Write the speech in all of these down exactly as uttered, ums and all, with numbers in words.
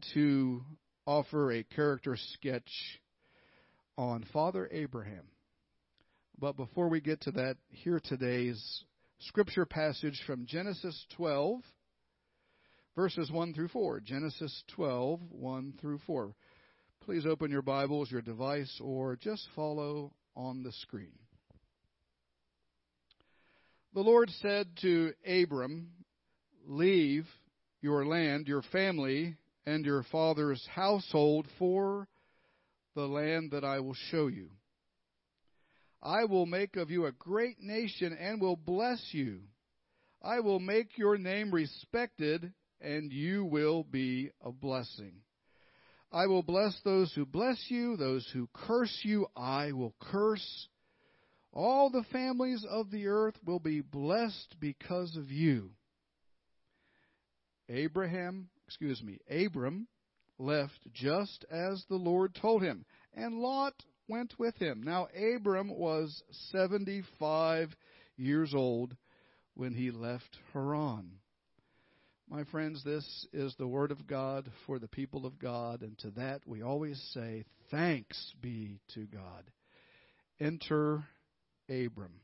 to offer a character sketch on Father Abraham. But before we get to that, hear today's scripture passage from Genesis twelve, verses one through four. Genesis twelve, one through four. Please open your Bibles, your device, or just follow on the screen. The Lord said to Abram, "Leave your land, your family, and your father's household for the land that I will show you. I will make of you a great nation and will bless you. I will make your name respected, and you will be a blessing. I will bless those who bless you, those who curse you, I will curse. All the families of the earth will be blessed because of you." Abraham, excuse me, Abram left just as the Lord told him, and Lot went with him. Now Abram was seventy-five years old when he left Haran. My friends, this is the word of God for the people of God, and to that we always say, thanks be to God. Enter Abram.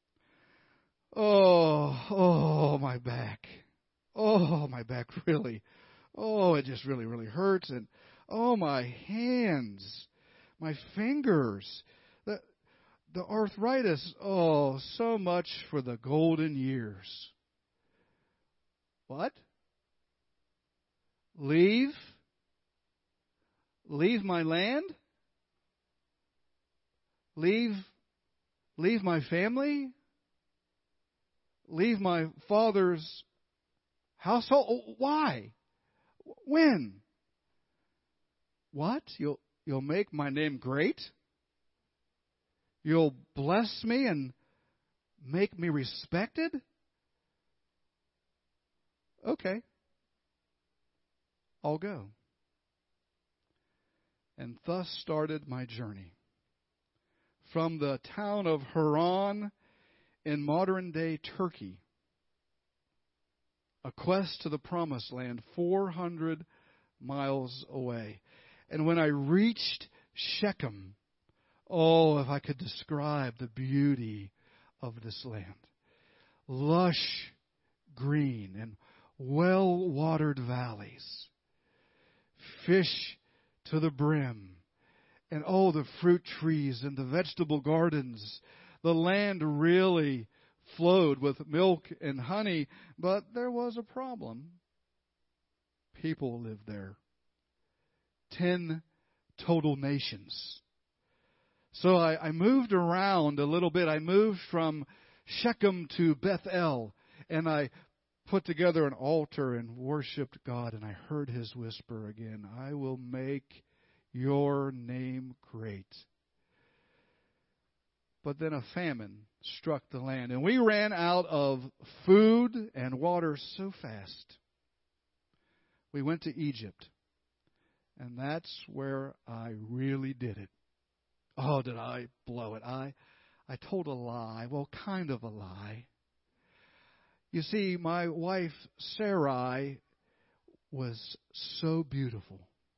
Oh, oh, my back. Oh, my back really. Oh, it just really, really hurts. And oh, my hands, my fingers, the, the arthritis. Oh, so much for the golden years. What? Leave? Leave my land? Leave, leave my family? Leave my father's household? Why? When? What? You'll you'll make my name great? You'll bless me and make me respected? Okay. I'll go. And thus started my journey. From the town of Haran in modern-day Turkey, a quest to the promised land, four hundred miles away. And when I reached Shechem, oh, if I could describe the beauty of this land. Lush green and well-watered valleys. Fish to the brim. And oh, the fruit trees and the vegetable gardens. The land really flowed with milk and honey, but there was a problem. People lived there. Ten total nations. So I, I moved around a little bit. I moved from Shechem to Bethel, and I put together an altar and worshiped God, and I heard his whisper again, "I will make your name great." But then a famine struck the land, and we ran out of food and water so fast. We went to Egypt, and that's where I really did it. Oh, did I blow it? I, I told a lie. Well, kind of a lie. You see, my wife, Sarai, was so beautiful.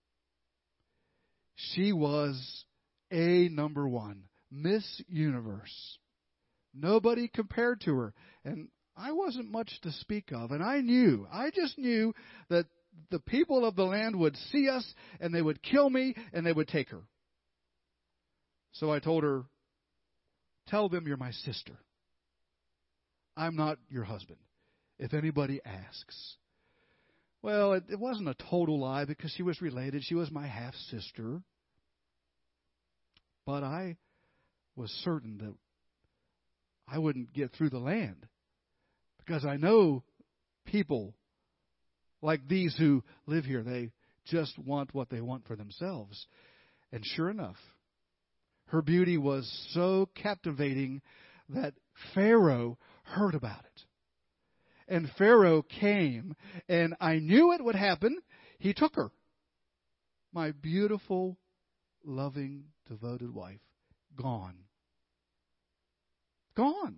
She was a number one. Miss Universe. Nobody compared to her. And I wasn't much to speak of. And I knew, I just knew that the people of the land would see us and they would kill me and they would take her. So I told her, "Tell them you're my sister. I'm not your husband, if anybody asks." Well, it, it wasn't a total lie because she was related. She was my half-sister. But I was certain that I wouldn't get through the land because I know people like these who live here. They just want what they want for themselves. And sure enough, her beauty was so captivating that Pharaoh heard about it. And Pharaoh came, and I knew it would happen. He took her. My beautiful, loving, devoted wife. Gone. Gone.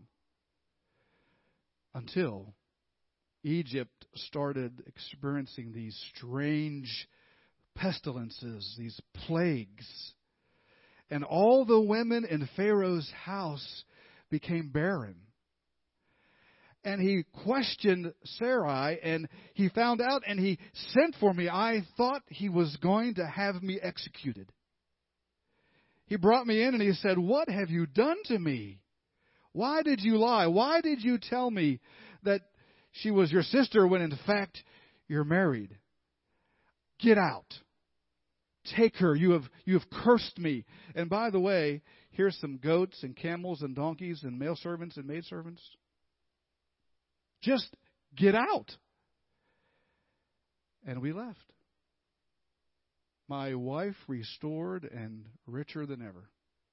Until Egypt started experiencing these strange pestilences, these plagues. And all the women in Pharaoh's house became barren. And he questioned Sarai, and he found out, and he sent for me. I thought he was going to have me executed. He brought me in, and he said, "What have you done to me? Why did you lie? Why did you tell me that she was your sister when in fact you're married? Get out. Take her. You have you have cursed me. And by the way, here's some goats and camels and donkeys and male servants and maidservants. Just get out." And we left. My wife restored and richer than ever.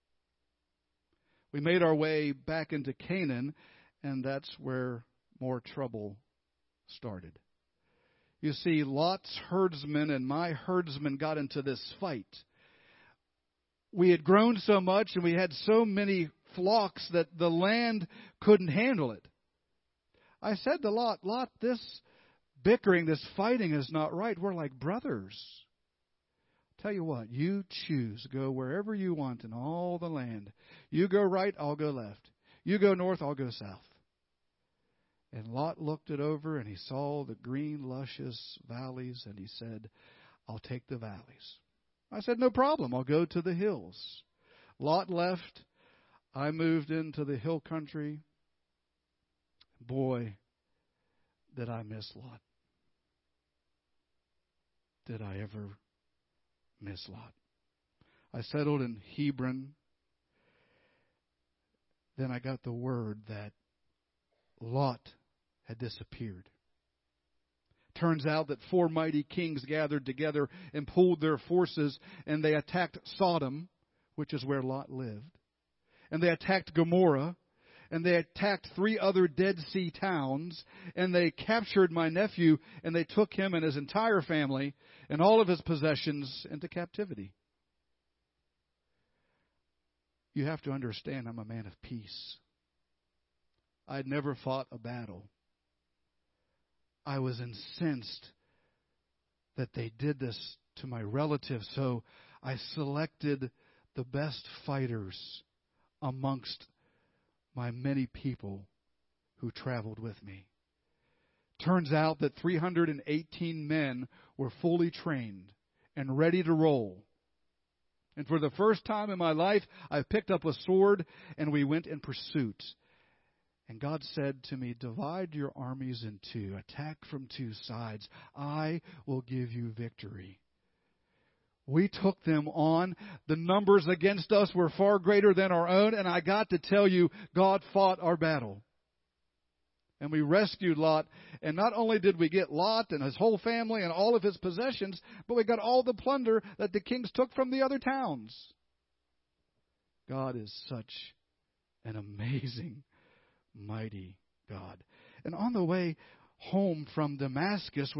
We made our way back into Canaan, and that's where more trouble started. You see, Lot's herdsmen and my herdsmen got into this fight. We had grown so much and we had so many flocks that the land couldn't handle it. I said to Lot, "Lot, this bickering, this fighting is not right. We're like brothers. Tell you what, you choose. Go wherever you want in all the land. You go right, I'll go left. You go north, I'll go south." And Lot looked it over, and he saw the green, luscious valleys, and he said, "I'll take the valleys." I said, "No problem. I'll go to the hills." Lot left. I moved into the hill country. Boy, did I miss Lot. Did I ever miss Lot? I settled in Hebron. Then I got the word that Lot had disappeared. Turns out that four mighty kings gathered together and pooled their forces, and they attacked Sodom, which is where Lot lived. And they attacked Gomorrah, and they attacked three other Dead Sea towns, and they captured my nephew, and they took him and his entire family and all of his possessions into captivity. You have to understand, I'm a man of peace. I'd never fought a battle. I was incensed that they did this to my relatives, so I selected the best fighters amongst my many people who traveled with me. Turns out that three hundred eighteen men were fully trained and ready to roll. And for the first time in my life, I picked up a sword and we went in pursuit. And God said to me, "Divide your armies in two. Attack from two sides. I will give you victory." We took them on. The numbers against us were far greater than our own. And I got to tell you, God fought our battle. And we rescued Lot. And not only did we get Lot and his whole family and all of his possessions, but we got all the plunder that the kings took from the other towns. God is such an amazing, mighty God. And on the way home from Damascus,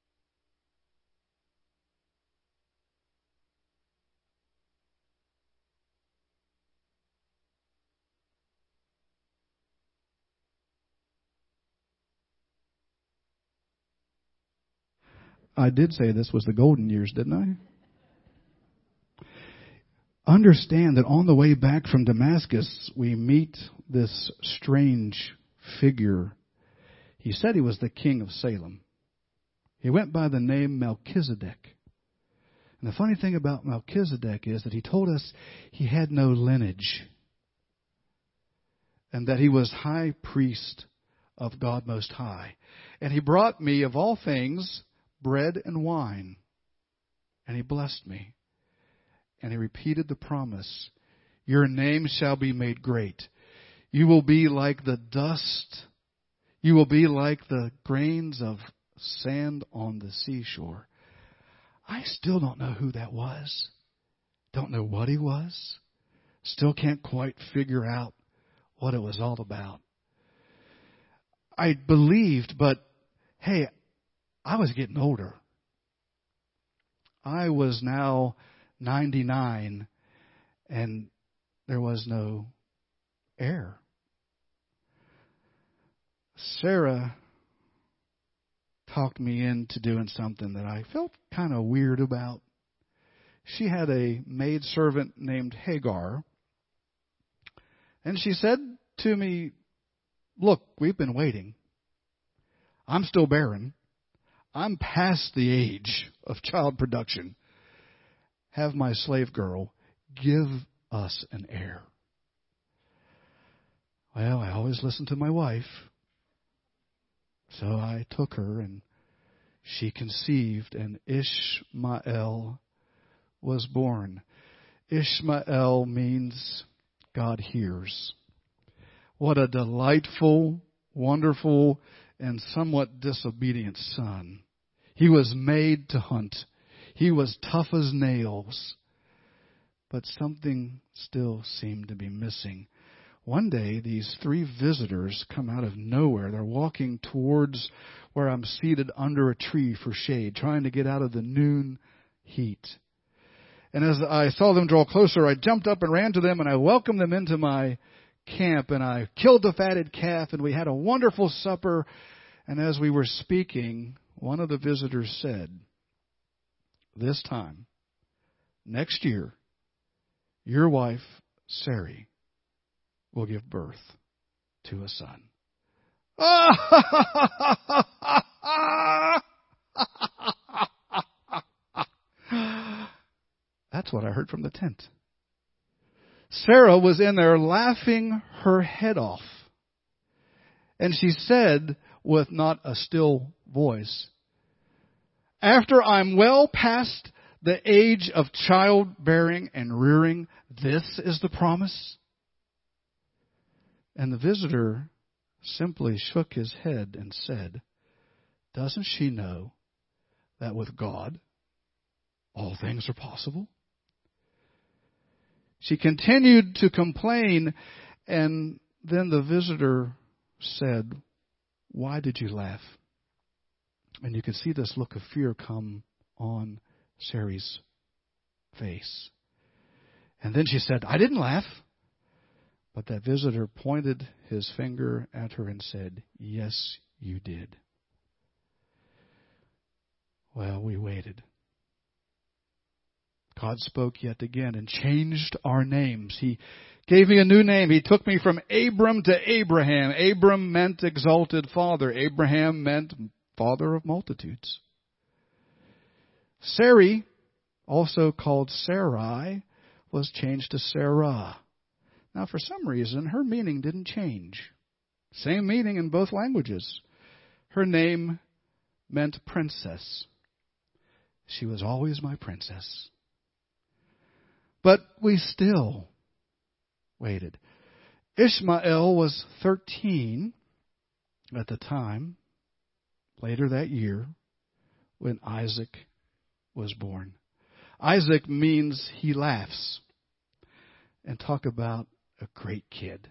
I did say this was the golden years, didn't I? Understand that on the way back from Damascus, we meet this strange figure. He said he was the king of Salem. He went by the name Melchizedek. And the funny thing about Melchizedek is that he told us he had no lineage, and that he was high priest of God Most High. And he brought me, of all things, bread and wine. And he blessed me. And he repeated the promise, "Your name shall be made great. You will be like the dust. You will be like the grains of sand on the seashore." I still don't know who that was. Don't know what he was. Still can't quite figure out what it was all about. I believed, but hey, I was getting older. I was now ninety-nine, and there was no heir. Sarah talked me into doing something that I felt kind of weird about. she had a maidservant named Hagar. And she said to me, look, we've been waiting. I'm still barren. I'm past the age of child production. Have my slave girl give us an heir. Well, I always listen to my wife. So I took her, and she conceived, and Ishmael was born. Ishmael means God hears. What a delightful, wonderful, and somewhat disobedient son. He was made to hunt. He was tough as nails. But something still seemed to be missing. One day, these three visitors come out of nowhere. They're walking towards where I'm seated under a tree for shade, trying to get out of the noon heat. And as I saw them draw closer, I jumped up and ran to them, and I welcomed them into my camp, and I killed the fatted calf, and we had a wonderful supper. And as we were speaking, one of the visitors said, this time, next year, your wife, Sarai, will give birth to a son. That's what I heard from the tent. Sarah was in there laughing her head off. And she said with not a still voice, after I'm well past the age of childbearing and rearing, this is the promise? And the visitor simply shook his head and said, doesn't she know that with God, all things are possible? She continued to complain, and then the visitor said, why did you laugh? And you could see this look of fear come on Sarai's face. And then she said, I didn't laugh. But that visitor pointed his finger at her and said, yes, you did. Well, we waited. God spoke yet again and changed our names. He gave me a new name. He took me from Abram to Abraham. Abram meant exalted father. Abraham meant father of multitudes. Sarai, also called Sarai, was changed to Sarah. Now, for some reason, her meaning didn't change. Same meaning in both languages. Her name meant princess. She was always my princess. But we still waited. Ishmael was thirteen at the time, later that year, when Isaac was born. Isaac means he laughs. And talk about a great kid.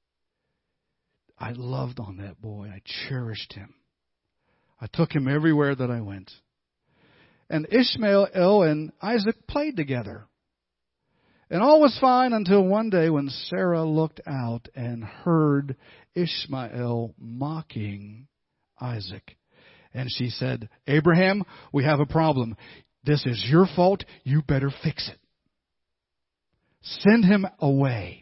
I loved on that boy. I cherished him. I took him everywhere that I went. And Ishmael and Isaac played together. And all was fine until one day when Sarah looked out and heard Ishmael mocking Isaac. And she said, Abraham, we have a problem. This is your fault. You better fix it. Send him away.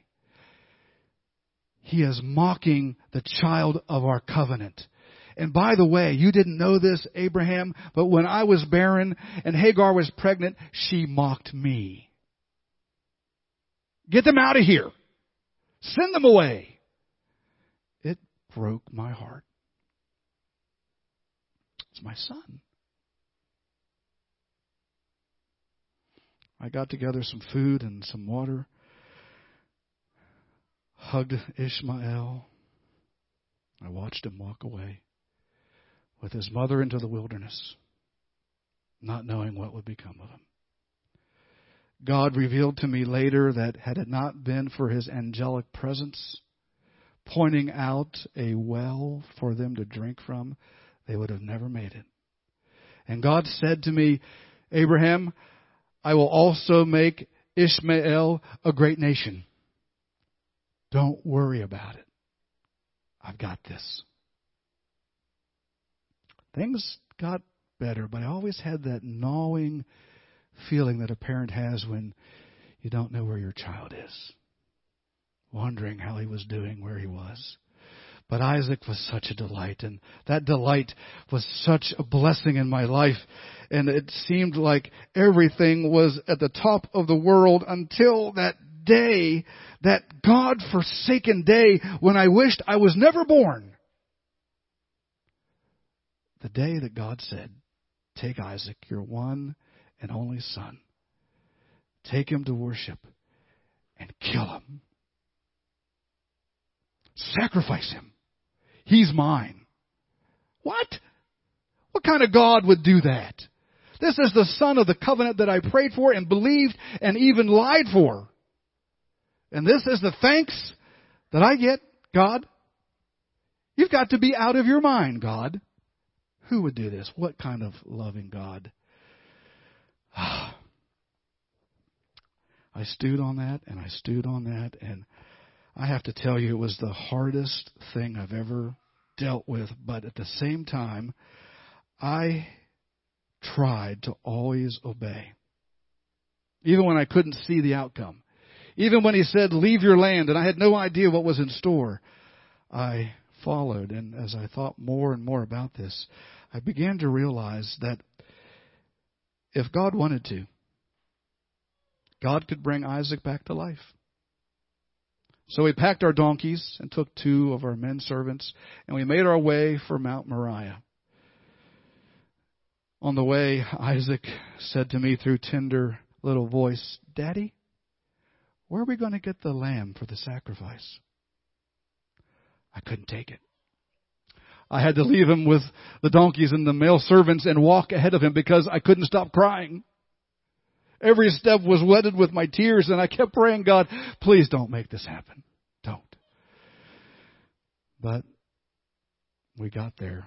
He is mocking the child of our covenant. And by the way, you didn't know this, Abraham, but when I was barren and Hagar was pregnant, she mocked me. Get them out of here. Send them away. It broke my heart. It's my son. I got together some food and some water, hugged Ishmael. I watched him walk away with his mother into the wilderness, not knowing what would become of him. God revealed to me later that had it not been for his angelic presence, pointing out a well for them to drink from, they would have never made it. And God said to me, Abraham, I will also make Ishmael a great nation. Don't worry about it. I've got this. Things got better, but I always had that gnawing feeling that a parent has when you don't know where your child is, wondering how he was doing, where he was. But Isaac was such a delight, and that delight was such a blessing in my life. And it seemed like everything was at the top of the world until that day, that God-forsaken day when I wished I was never born. The day that God said, take Isaac, your one and only son, take him to worship and kill him. Sacrifice him. He's mine. What? What kind of God would do that? This is the son of the covenant that I prayed for and believed and even lied for. And this is the thanks that I get, God? You've got to be out of your mind, God. Who would do this? What kind of loving God? I stewed on that and I stewed on that, and I have to tell you, it was the hardest thing I've ever dealt with. But at the same time, I tried to always obey. Even when I couldn't see the outcome. Even when he said, leave your land, and I had no idea what was in store, I followed. And as I thought more and more about this, I began to realize that if God wanted to, God could bring Isaac back to life. So we packed our donkeys and took two of our men servants, and we made our way for Mount Moriah. On the way, Isaac said to me through tender little voice, Daddy, where are we going to get the lamb for the sacrifice? I couldn't take it. I had to leave him with the donkeys and the male servants and walk ahead of him because I couldn't stop crying. Every step was wetted with my tears, and I kept praying, God, please don't make this happen. Don't. But we got there.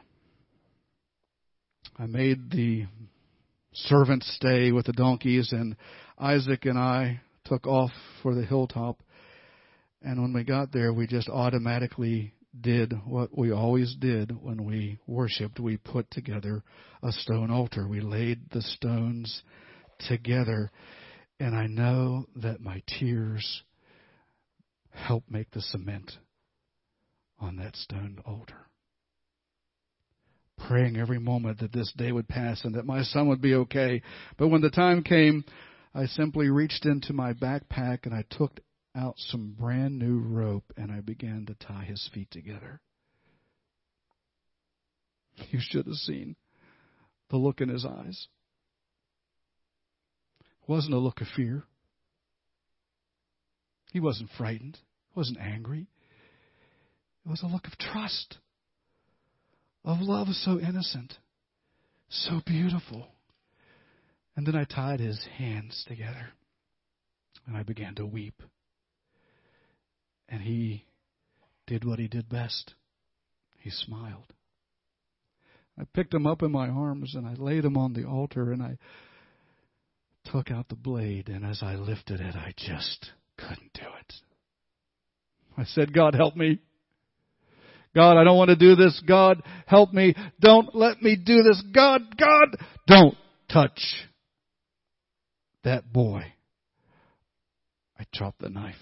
I made the servants stay with the donkeys, and Isaac and I took off for the hilltop. And when we got there, we just automatically did what we always did when we worshiped. We put together a stone altar. We laid the stones together, and I know that my tears helped make the cement on that stone altar. Praying every moment that this day would pass and that my son would be okay. But when the time came, I simply reached into my backpack and I took out some brand new rope and I began to tie his feet together. You should have seen the look in his eyes. It wasn't a look of fear. He wasn't frightened. He wasn't angry. It was a look of trust, of love so innocent, so beautiful. And then I tied his hands together and I began to weep. And he did what he did best. He smiled. I picked him up in my arms and I laid him on the altar and I took out the blade, and as I lifted it, I just couldn't do it. I said, God, help me. God, I don't want to do this. God, help me. Don't let me do this. God, God, don't touch that boy. I dropped the knife.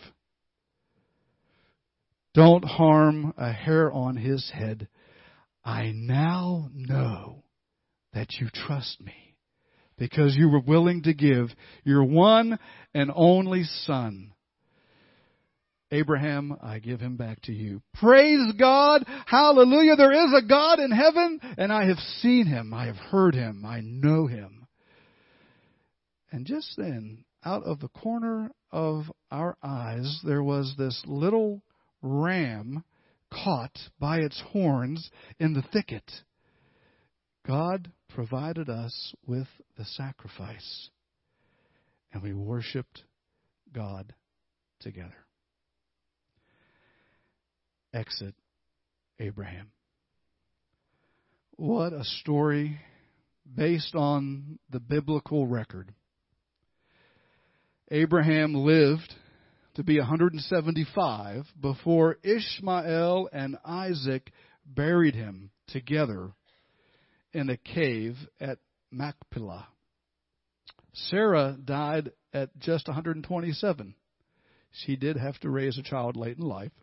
Don't harm a hair on his head. I now know that you trust me, because you were willing to give your one and only son. Abraham, I give him back to you. Praise God. Hallelujah. There is a God in heaven, and I have seen him. I have heard him. I know him. And just then, out of the corner of our eyes, there was this little ram caught by its horns in the thicket. God provided us with the sacrifice, and we worshiped God together. Exit Abraham. What a story based on the biblical record. Abraham lived to be one hundred seventy-five before Ishmael and Isaac buried him together in a cave at Machpelah. Sarah died at just one hundred twenty-seven. She did have to raise a child late in life.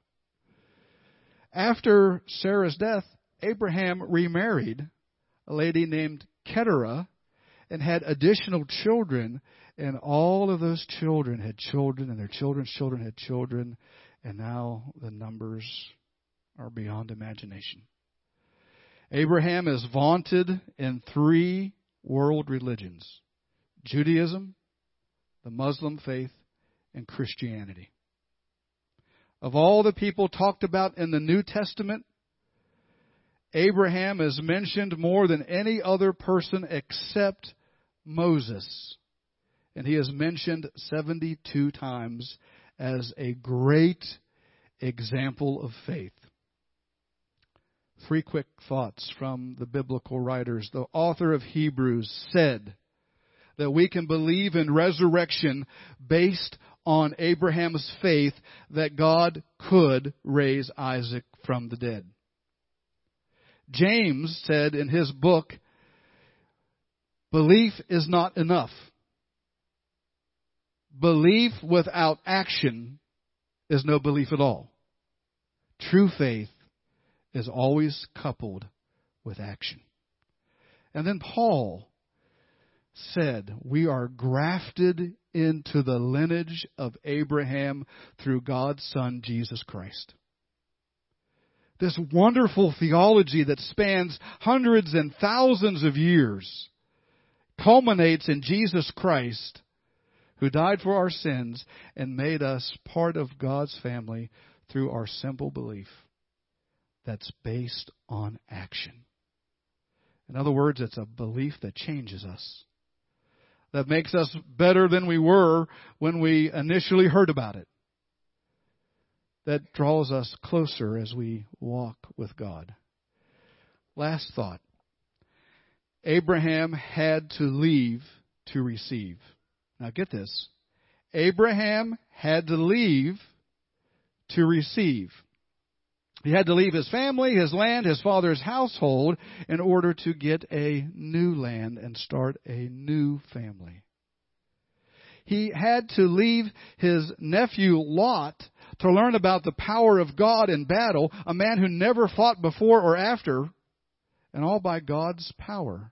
After Sarah's death, Abraham remarried a lady named Keturah and had additional children, and all of those children had children, and their children's children had children, and now the numbers are beyond imagination. Abraham is vaunted in three world religions: Judaism, the Muslim faith, and Christianity. Of all the people talked about in the New Testament, Abraham is mentioned more than any other person except Moses. And he is mentioned seventy-two times as a great example of faith. Three quick thoughts from the biblical writers. The author of Hebrews said that we can believe in resurrection based on Abraham's faith that God could raise Isaac from the dead. James said in his book, belief is not enough. Belief without action is no belief at all. True faith is always coupled with action. And then Paul said, we are grafted into the lineage of Abraham through God's Son, Jesus Christ. This wonderful theology that spans hundreds and thousands of years culminates in Jesus Christ, who died for our sins and made us part of God's family through our simple belief that's based on action. In other words, it's a belief that changes us, that makes us better than we were when we initially heard about it, that draws us closer as we walk with God. Last thought. Abraham had to leave to receive. Now get this. Abraham had to leave to receive. He had to leave his family, his land, his father's household in order to get a new land and start a new family. He had to leave his nephew Lot to learn about the power of God in battle, a man who never fought before or after, and all by God's power.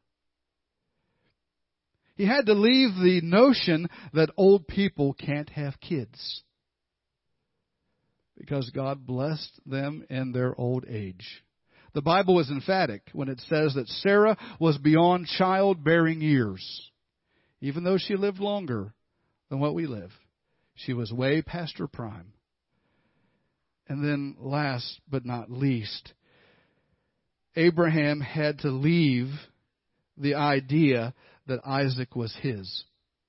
He had to leave the notion that old people can't have kids, because God blessed them in their old age. The Bible is emphatic when it says that Sarah was beyond childbearing years. Even though she lived longer than what we live, she was way past her prime. And then last but not least, Abraham had to leave the idea that Isaac was his.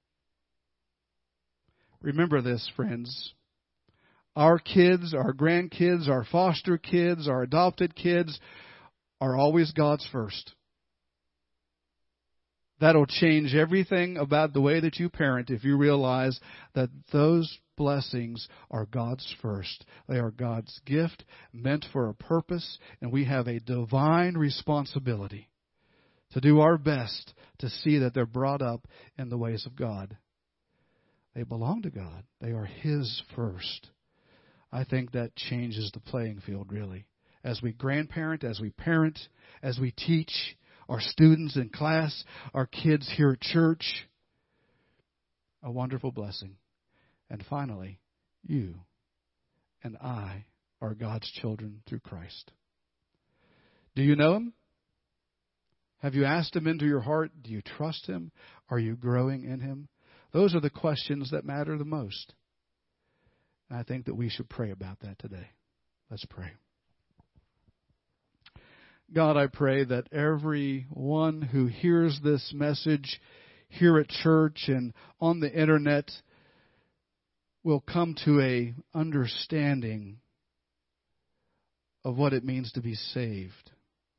Remember this, friends. Our kids, our grandkids, our foster kids, our adopted kids are always God's first. That'll change everything about the way that you parent if you realize that those blessings are God's first. They are God's gift, meant for a purpose, and we have a divine responsibility to do our best to see that they're brought up in the ways of God. They belong to God. They are His first. I think that changes the playing field, really. As we grandparent, as we parent, as we teach our students in class, our kids here at church, a wonderful blessing. And finally, you and I are God's children through Christ. Do you know Him? Have you asked Him into your heart? Do you trust Him? Are you growing in Him? Those are the questions that matter the most. And I think that we should pray about that today. Let's pray. God, I pray that everyone who hears this message here at church and on the internet will come to a understanding of what it means to be saved.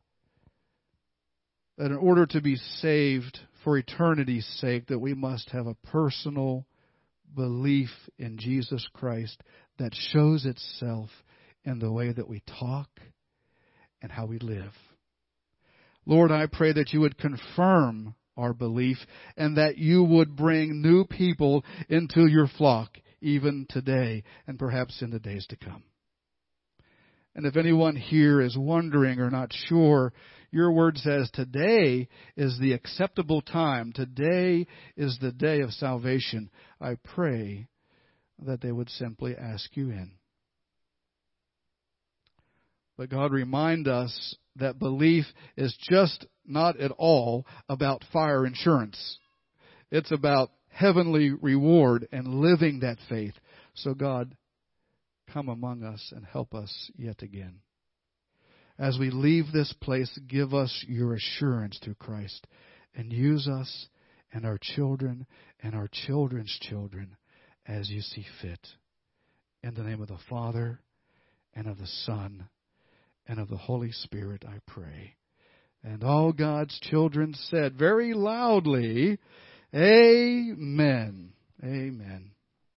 That in order to be saved for eternity's sake, that we must have a personal belief in Jesus Christ that shows itself in the way that we talk and how we live. Lord, I pray that you would confirm our belief, and that you would bring new people into your flock even today and perhaps in the days to come. And if anyone here is wondering or not sure, your word says today is the acceptable time. Today is the day of salvation. I pray that they would simply ask you in. But God, remind us that belief is just not at all about fire insurance. It's about heavenly reward and living that faith. So God, come among us and help us yet again. As we leave this place, give us your assurance through Christ and use us and our children and our children's children as you see fit. In the name of the Father and of the Son and of the Holy Spirit, I pray. And all God's children said very loudly, Amen.